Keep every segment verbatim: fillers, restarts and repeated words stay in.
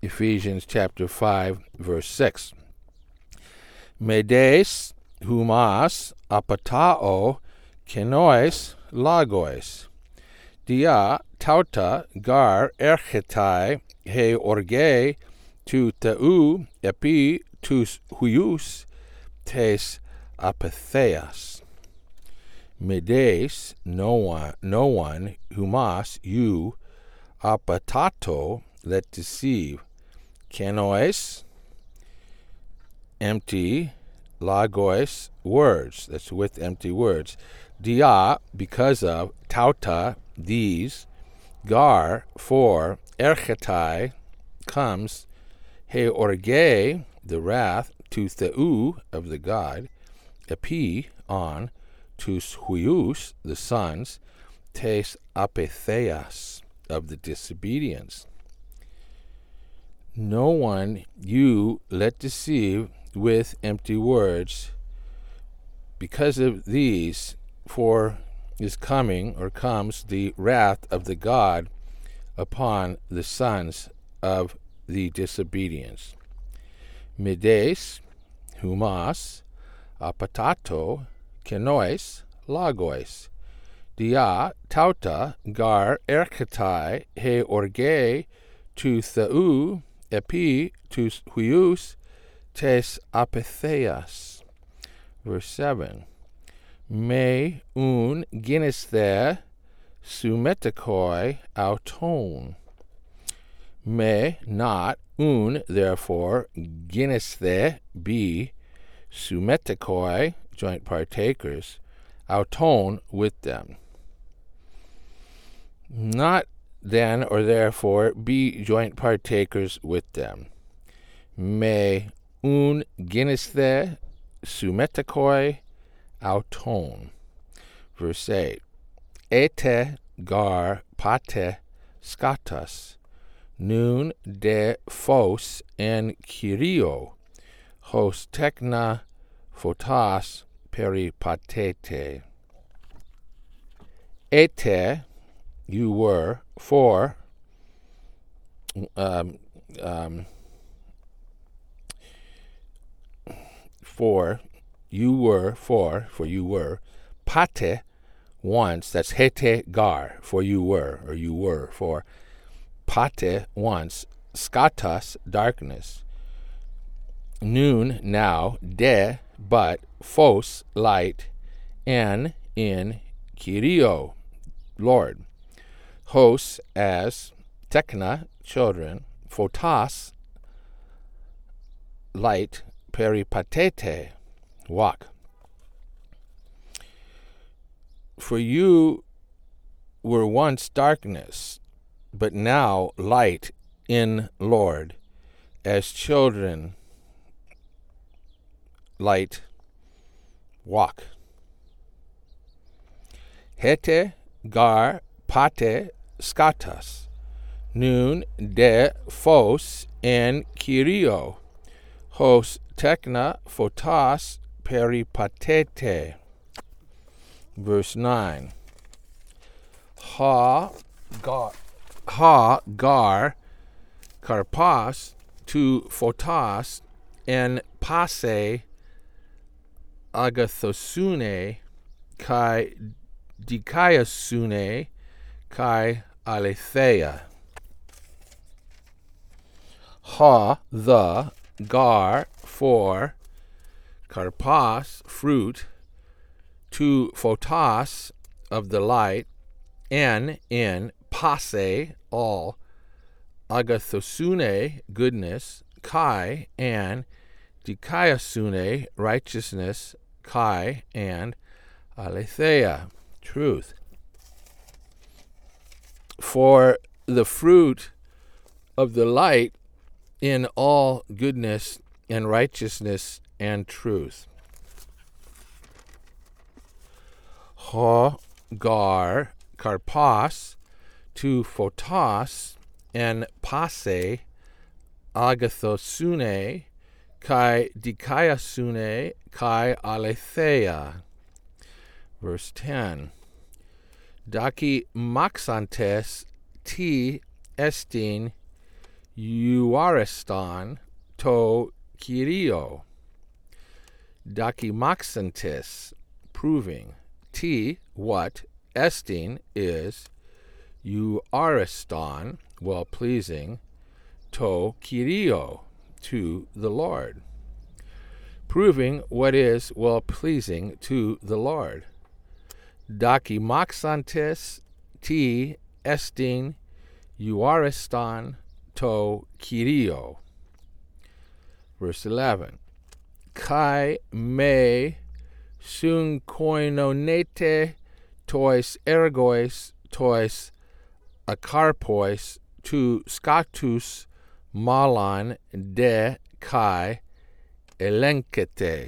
Ephesians chapter five, verse six. Medes humas apatao kenois lagos. Dia tauta gar erchetai he orge tu teu epi tus huius tes apatheas. Medes, no one, no one, humas, you, apatato, let deceive, kenois, empty, lagos, words, that's with empty words, dia, because of, tauta, these, gar, for, erchetai, comes, he orge, the wrath, to theu, of the God, epi, on, tus huius, the sons, tes apatheas, of the disobedience. No one you let deceive with empty words. Because of these, for is coming, or comes, the wrath of the God upon the sons of the disobedience. Medes, humas, apatato, kenois, lagos, dia tauta gar erchetai he orge tu theu epi tus huius tes apatheas. Verse seven. Me un ginesthe sumetikoi auton. Me not un, therefore, ginesthe, be, sumetikoi, joint partakers, auton, with them. Not then or therefore be joint partakers with them. Me un ginesthe sumetikoi auton. Verse eight. Ete gar pate skatas, nun de phos en kyrio, hos tekna photas peripatete. Ete, you were, for, um, um, for, you were, for, for you were, pate, once, that's hete gar, for you were, or you were, for, pate, once, skatas, darkness, nun, now, de, but, phos, light, en, in, kyrio, Lord, hos, as, tekna, children, photos, light, peripatete, walk. For you were once darkness, but now light in Lord, as children, light, walk. Hete gar pate skatas, nun de phos en kyrio, hos tekna photos peripatete. Verse nine. Ha gar, ha gar karpas tu photos en passe agathosune kai dikaiasune kai aletheia. Ha, the, gar, for, karpas, fruit, to photos, of the light, en, in, passe, all, agathosune, goodness, kai, and, dikaiasune, righteousness, kai, and, aletheia, truth. For the fruit of the light in all goodness and righteousness and truth. Ha, gar, karpas, to photos, and passe, agathosune, kai dikaiasune, kai aletheia. Verse ten. Daki maxantes ti estin euariston to Kyrio. Dokimaxantis, proving. T, what, estin is, euariston, well-pleasing, to Kyrio, to the Lord. Proving what is well-pleasing to the Lord. Dokimaxantis, T, estin, euariston, to Kyrio. Verse eleven. Kai me sun koinonete tois ergois tois akarpois tu scatus malan de kai elenkete.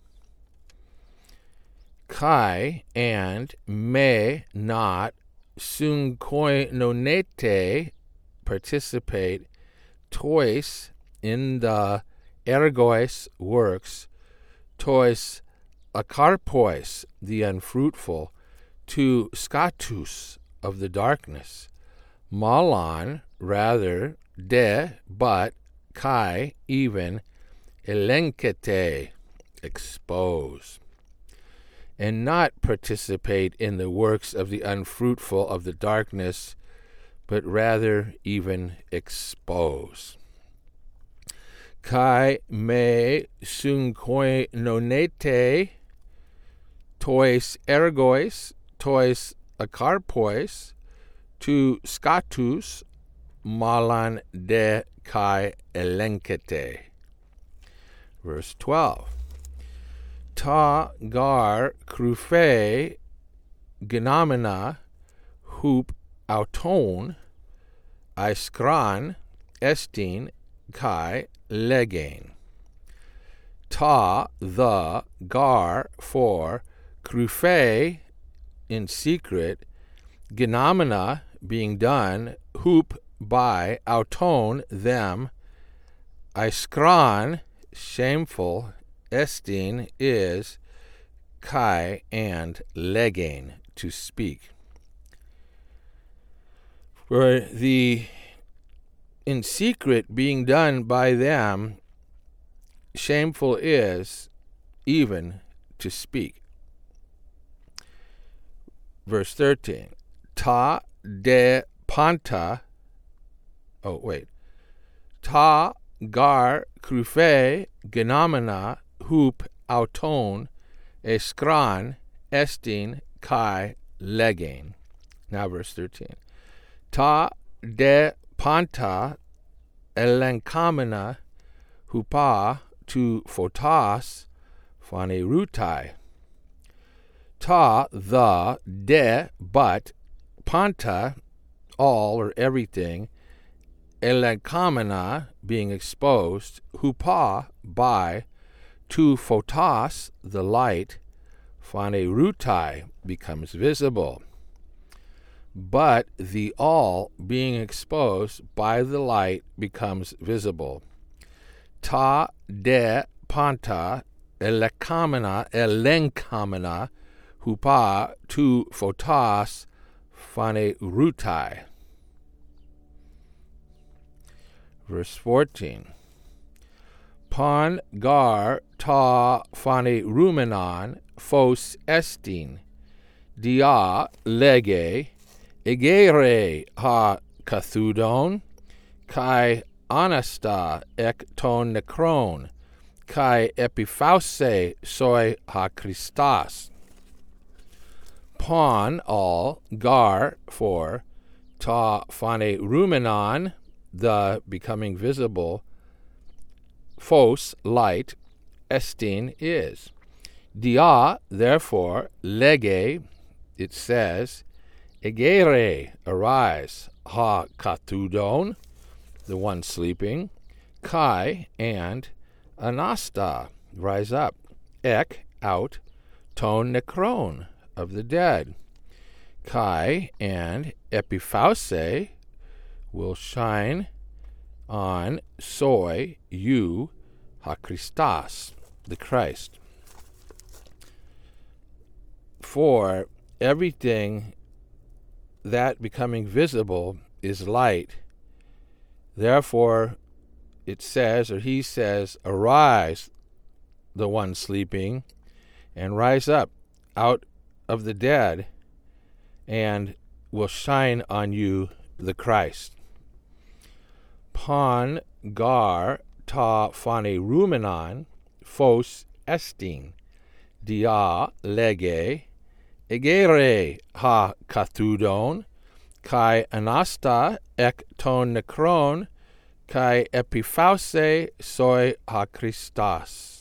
Kai and me not sun koinonete participate tois in the ergois works, tois akarpois the unfruitful, to scatus of the darkness, malan rather, de but, kai even, elenkete expose, and not participate in the works of the unfruitful of the darkness, but rather even expose. Kai me sun koinonete tois ergois tois akarpois tu scatus malan de kai elenkete. Verse twelve. Ta gar krufe genomena hup auton iskran estin kai legain. Ta, the, gar, for, krufe, in secret, genomena, being done, hup, by, auton, them, iskran, shameful, estin, is, kai, and legain, to speak. For the in secret being done by them, shameful is even to speak. Verse thirteen. Ta de panta, oh wait, ta gar krufe genomena hup auton eskran estin kai legain. Now verse thirteen. Ta de panta elenkamena hupa tu photos phanerutai. Ta, the, de, but, panta, all or everything, elenkamena, being exposed, hupa, by, tu photos, the light, phanerutai, becomes visible. But the all being exposed by the light becomes visible. Ta de panta elekamena elenkamena hupa tu photos phanerutai. Verse fourteen. Pan gar ta phanerumenon phos estin dia lege egere ha kathudon, kai anasta ek ton nekron, kai epiphause soi ha Christos. Pon, all, gar, for, ta phanerumenon, the becoming visible, phos, light, estin, is. Dia, therefore, lege, it says, egere, arise, ha katudon, the one sleeping, kai, and, anasta, rise up, ek, out, ton nekron, of the dead, kai, and, epiphause, will shine on, soi, you, ha Christos, the Christ. For everything that becoming visible is light, Therefore, it says, or he says, arise, the one sleeping, and rise up out of the dead, and will shine on you the Christ. Pon gar ta phane rumenon, phos estin, dia lege, egere ha kathudon, kai anasta ek ton necron, kai epiphause soi ha Christos.